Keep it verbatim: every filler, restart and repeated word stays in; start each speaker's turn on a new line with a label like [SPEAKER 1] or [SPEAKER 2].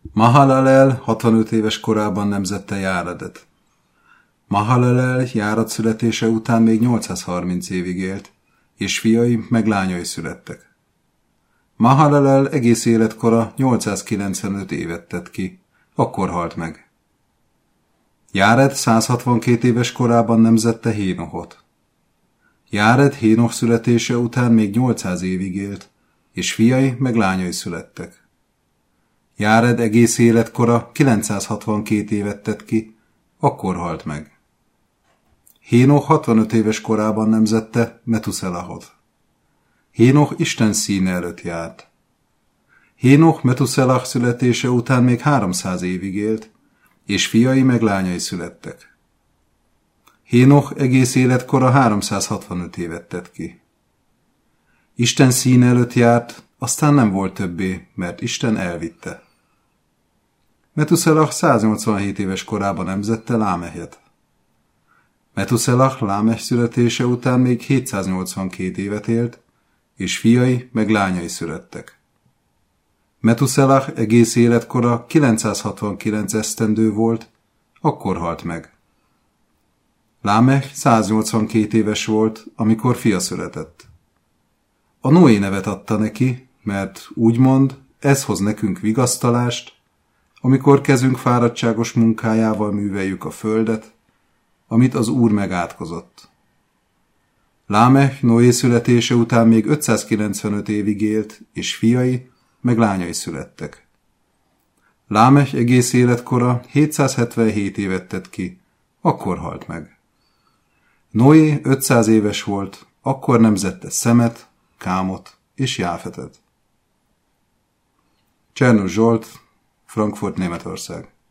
[SPEAKER 1] Mahalalel hatvanöt éves korában nemzette Járedet. Mahalalel Járed születése után még nyolcszázharminc évig élt, és fiai meg lányai születtek. Mahalalel egész életkora nyolcszázkilencvenöt évet tett ki, akkor halt meg. Járed százhatvankét éves korában nemzette Hénohot. Járed Hénoh születése után még nyolcszáz évig élt, és fiai meg lányai születtek. Járed egész életkora kilencszázhatvankét évet tett ki, akkor halt meg. Hénoh hatvanöt éves korában nemzette Metuszelahot. Hénoh Isten színe előtt járt. Hénoh Metuszelah születése után még háromszáz évig élt, és fiai meg lányai születtek. Hénoh egész életkora háromszázhatvanöt évet tett ki. Isten színe előtt járt, aztán nem volt többé, mert Isten elvitte. Metuszelah száznyolcvanhét éves korában nemzette Lámehet. Metuszelah Lámeh születése után még hétszáznyolcvankét évet élt, és fiai meg lányai születtek. Metuszelah egész életkora kilencszázhatvankilenc esztendő volt, akkor halt meg. Lámeh száznyolcvankét éves volt, amikor fia született. A Noé nevet adta neki, mert úgymond ez hoz nekünk vigasztalást, amikor kezünk fáradtságos munkájával műveljük a földet, amit az Úr megátkozott. Lámeh Noé születése után még ötszázkilencvenöt évig élt, és fiai meg lányai születtek. Lámeh egész életkora hétszázhetvenhét évet tett ki, akkor halt meg. Noé ötszáz éves volt, akkor nemzette Szemet, Kámot és Jáfetet. Csernus Zsolt, Frankfurt, Németország.